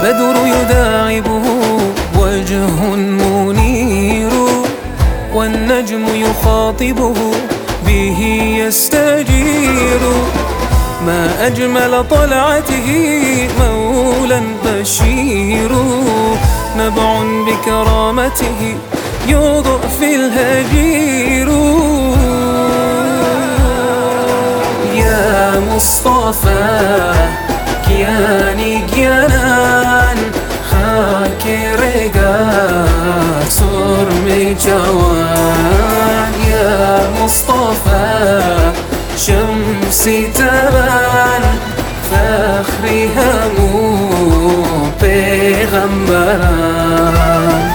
البدر يداعبه وجه منير، والنجم يخاطبه به يستجير. ما أجمل طلعته مولا بشير، نبع بكرامته يوضع في الهجير. يا مصطفى كياني كيانان خاك رقات سرمي جوان. يا مصطفى شمسي تبان فخري همو پیغمبران.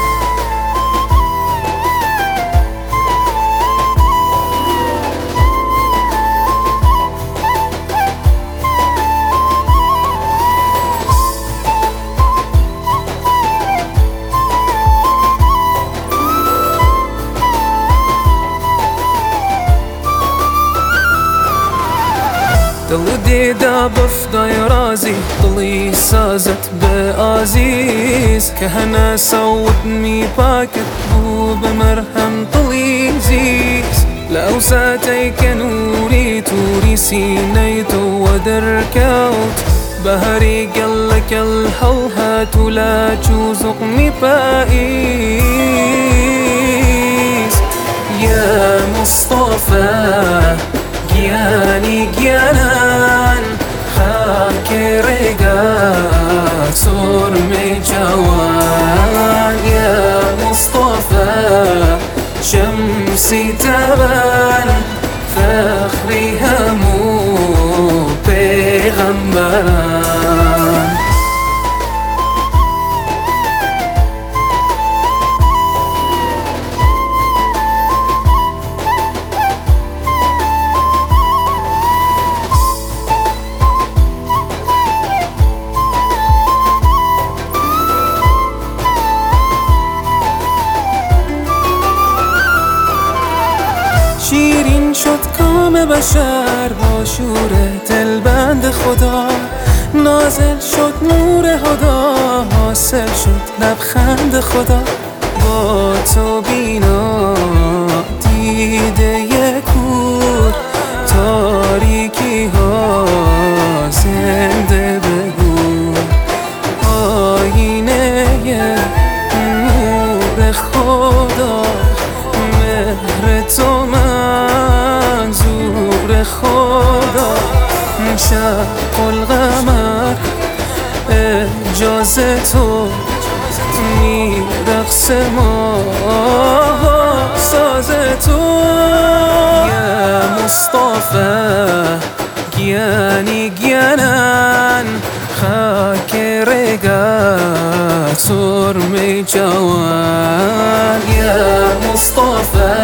دڵ دێدا بەفدای رازی دڵی سازت بە ئازیز، کە هەنا سەودمی پاکت بوو بە مەرهەم دڵی زیز. لە ئەو ساتەی کە نووری تووری سینەی تۆوە دەرکەوت، بەهەری گەڵەکەڵ هەڵهات و لاچ و زوقمی پائیز. یا مصطفى گیانی گیانان خاک رقات سرمي جوان. يا مصطفى شمسي تبان فخري همو پیغمبران. شیرین شد کام بشر با شور دلبند خدا، نازل شد نور هدا حاصل شد لبخند خدا. با تو بینا دیده کور تاریکی ها زنده بگو، آینه نور خدا مهر تو منظور خدا. شق القمر اجازه تو میرقص ما ساز تو. یا مصطفى گیانی گیانان خاک رقات سرمي جوان. يا مصطفى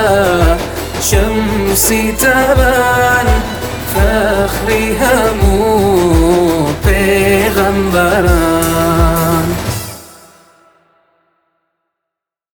شمسي تبان فخري همو پیغمبران.